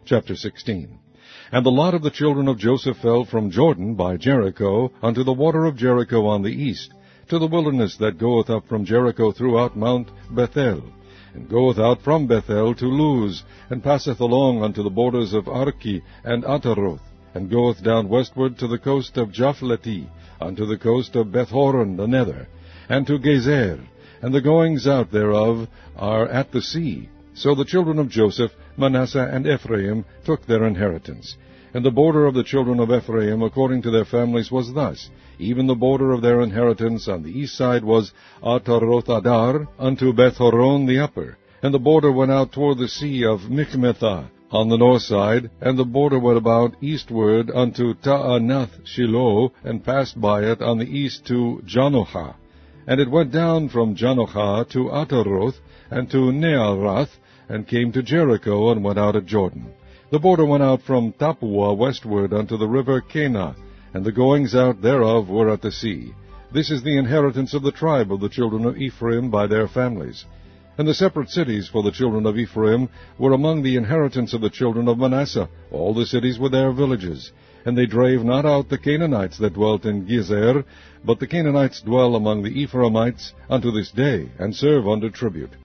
Chapter 16. And the lot of the children of Joseph fell from Jordan by Jericho unto the water of Jericho on the east, to the wilderness that goeth up from Jericho throughout Mount Bethel, and goeth out from Bethel to Luz, and passeth along unto the borders of Arki and Ataroth, and goeth down westward to the coast of Japhleti, unto the coast of Bethhoron the nether, and to Gezer, and the goings out thereof are at the sea. So the children of Joseph, Manasseh, and Ephraim took their inheritance. And the border of the children of Ephraim according to their families was thus. Even the border of their inheritance on the east side was Ataroth-adar unto Bethhoron the upper. And the border went out toward the sea of Michmethah on the north side, and the border went about eastward unto Taanath-Shiloh, and passed by it on the east to Janohah. And it went down from Janohah to Ataroth, and to Nearath, and came to Jericho, and went out at Jordan. The border went out from Tappuah westward unto the river Kanah, and the goings out thereof were at the sea. This is the inheritance of the tribe of the children of Ephraim by their families. And the separate cities for the children of Ephraim were among the inheritance of the children of Manasseh, all the cities with their villages. And they drave not out the Canaanites that dwelt in Gezer, but the Canaanites dwell among the Ephraimites unto this day, and serve under tribute.